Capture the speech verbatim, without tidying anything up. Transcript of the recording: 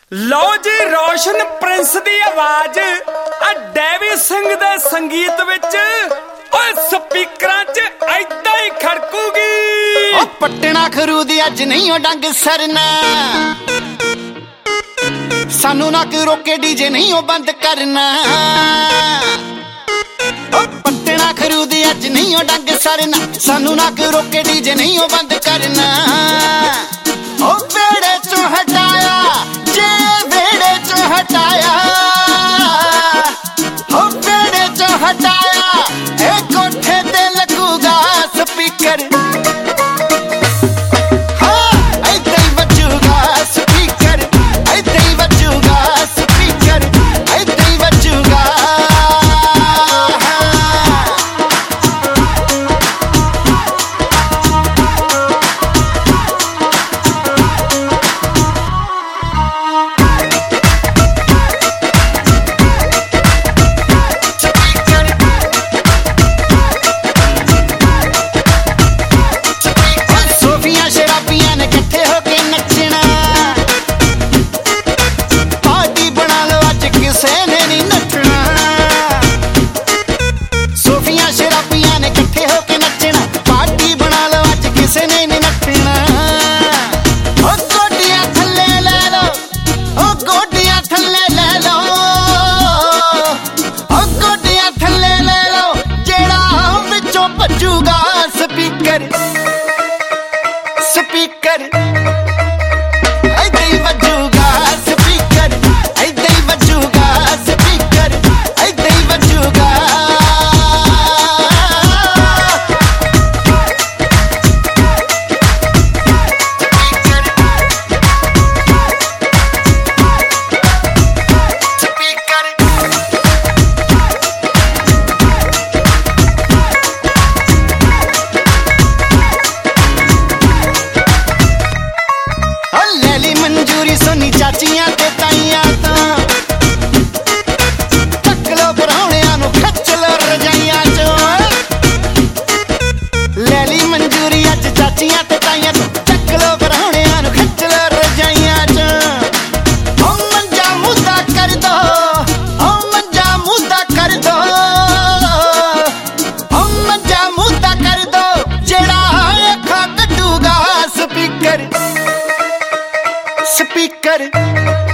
लो जी रोशन Prince दी आवाज आ Davy Singh दे संगीत विच ओए स्पीकरां च ऐदां ही खड़कूगी। ओ पटना खरूदी अज नहीं ओ डंग सरना, सानू ना कोई रोके डीजे नहीं ओ बंद करना। ओ पटना खरूदी अज नहीं ओ डंग सरना, सानू ना कोई रोके डीजे नहीं ओ बंद करना। ओ वेड़े चो हटाया जे वेड़े चो हटाया, ओ वेड़े चो हटाया ए कोठे ते लगूगा स्पीकर। हाँ ऐदां ही बजूगा स्पीकर, ऐदां ही बजूगा स्पीकर, ऐदां ही बजूगा। स्पीकर स्पीकर ऐदां ही बजूगा स्पीकर, ऐदां ही बजूगा स्पीकर, ऐदां ही बजूगा। मंजूरी सोनी चाचियां ते ताइयां तो चक लो परौणियां नू खच लो रजाइयां चो। ले ली मंजूरी अज चाचियां ते ताइयां तो चक लो परौणियां नू खच लो रजाइयां चो। ओ मंजा मुद्दा कर दो, ओ मंजा मुद्दा कर दो, ओ मंजा मुद्दा कर दो जेड़ा अखां कड्डूगा स्पीकर स्पीकर।